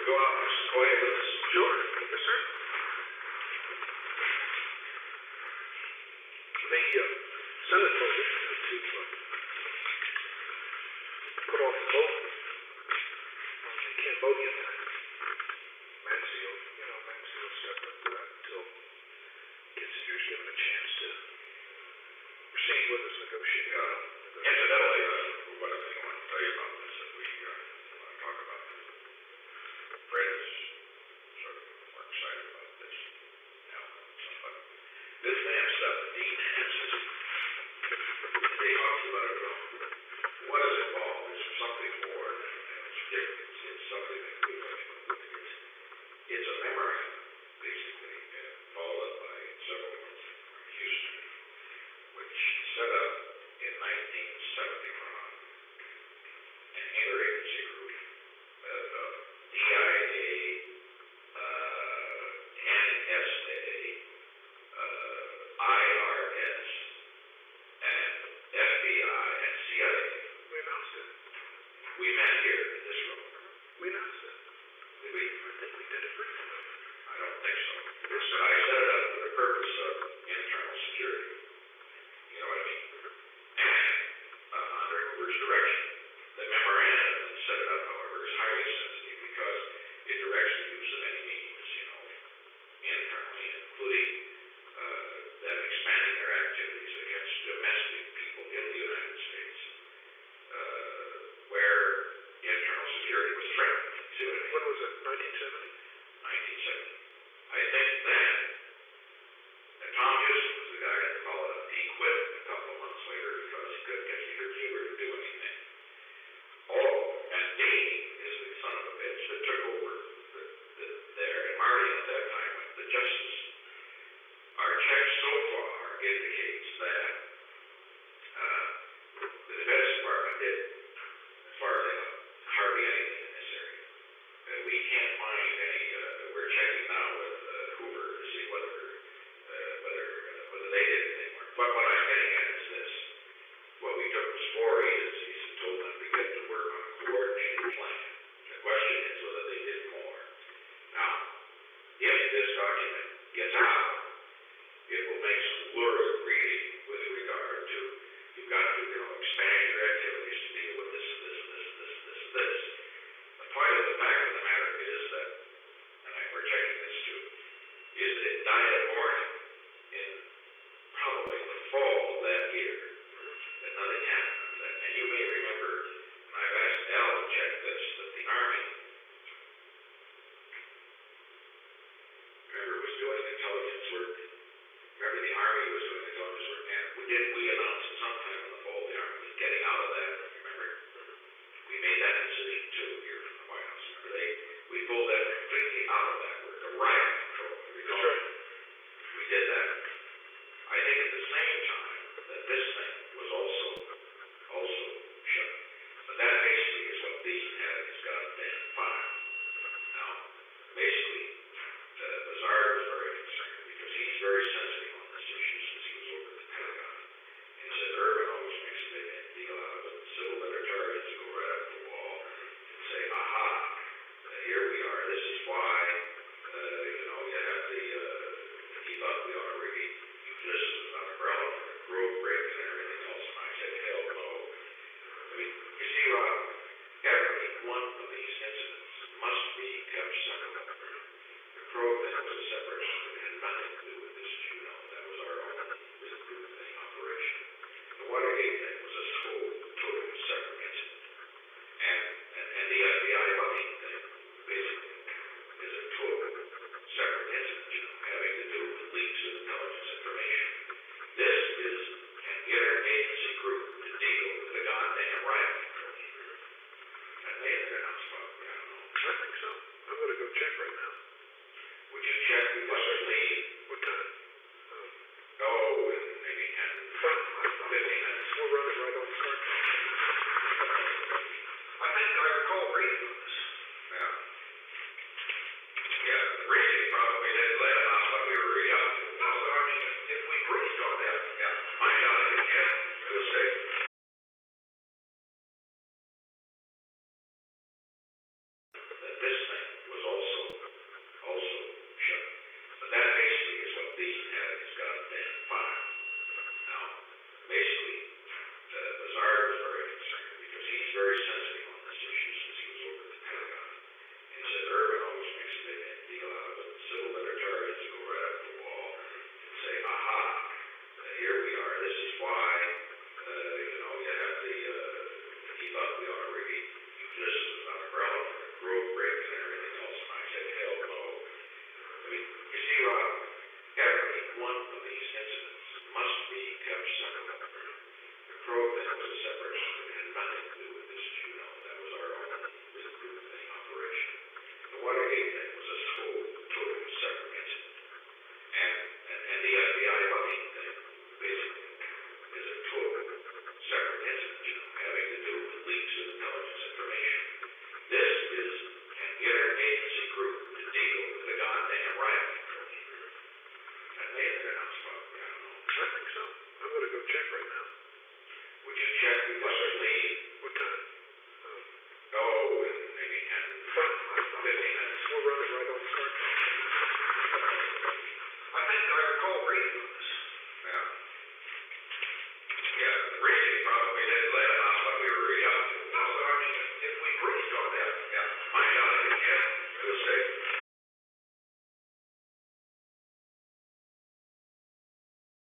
go out and just go ahead with this? Sure. Yes, sir. The Senate voted to put off the vote on the Cambodian thing. Mansfield stepped up to that until Kissinger's given a chance to proceed with his negotiation. Incidentally, one other thing I want to tell you about this, that we want to talk about this. Fred is sort of more excited about this now than somebody. This man stuff, Dean Hanson, they talked about it. What is involved? Is something more than it's something that we it's a memorandum, basically, followed up by several months from Houston, which set up in 1971 an interagency group of DIA, NSA, IRS, and FBI, and CIA. We announced it. We met here in this room. We announced it. I think we did it briefly. I don't think so. But I set it up for the purpose of internal security. You know what I mean? And under Hoover's direction. The memorandum that set it up, however, is highly sensitive because it directs the use of any means, internally, including them expanding their activities against domestic people in the United States, where internal security was threatened. When was it? 1970? 1970. I think then, and Tom Houston was the guy that called it. He quit a couple of months later because he couldn't get either Hoover to do anything. Oh, and Dean is the son of a bitch that took over there, and Marty at that time went to justice. Our check so far indicates that the Defense Department did, as far as I know, hardly anything in this area. We can't find any. We're checking now with Hoover to see whether they did anything. But what I'm getting at is this: what we took was 4 agencies and told them to get to work on a coordinated plan. The question is whether they did more. Now, if this document gets out, it will make some lurid reading with regard to you've got to expand your activities to deal with this and this and this and this and this and this. The point of the fact of the matter is that, and we're checking this too, is that it died of boredom in probably the fall of that year. That nothing happened. And you may remember, and I've asked Al to check this, that the Army, remember, was doing intelligence work. Remember, the Army was doing intelligence work, and we announced at some time in the fall the Army was getting out of that. Remember, we made that decision too here from the White House. Remember, we pulled that completely out of that work, the riot control. We did that. I think at the same time that this thing was also shut. But that basically is what Dean had in his goddamn file. Now, basically, Lazard was very concerned because he's very sensitive on this issue since he was over at the Pentagon. And he said Irvin always makes a big deal out of it. Civil militaries go right up the wall and say, aha, here we are. This is why, you have to keep up. We ought to really use this as an umbrella for the road break and everything else. And I said, hell no. I mean, you see, Rob, every one of these incidents must be kept separate. The Crow thing was a separate one. It had nothing to do with this, as you know. That was our own recruiting thing operation. The Watergate thing was a totally separate incident. And the FBI bugging thing, basically, is a total separate incident, having to do with leaks of intelligence information. This is an interagency group to deal with the goddamn riot control. That may have been announced probably, I don't know. I think so. I'm going to go check right now. Would you check because we leave? What time? In maybe 10, 15 minutes. We'll run it right on the card. I think I recall reading this. Yeah. Yeah, the reading probably didn't lay it out what we were reading out. No, but I mean, if we briefed on that, find out if it can, we'll say. That this thing was Thiessen had in his goddamn file. Now, basically, Lazard was very concerned because he's very sensitive on this issue since he was over at the Pentagon. And he said Irvin always makes a big deal out of it. Civil militaries to go right up the wall and say, aha, here we are. This is why, you have to keep up. We ought to really use this as an umbrella for road breaking and everything else. And I said, hell no. I mean, you see, Rob, every one of these incidents must be kept separate. The Crow thing was a separate, it had nothing to do with this, as you know. That was our own recruit thing operation. The Watergate thing was a totally separate incident. And the FBI bugging thing, basically, is a total separate incident, having to do with leaks of intelligence information. This is an interagency group to deal with the goddamn riot. That may have been announced probably, I don't know. I think so. I'm gonna go check right now. Would you check because we leave? What time? Oh, in maybe 10, 15 minutes. We're running right on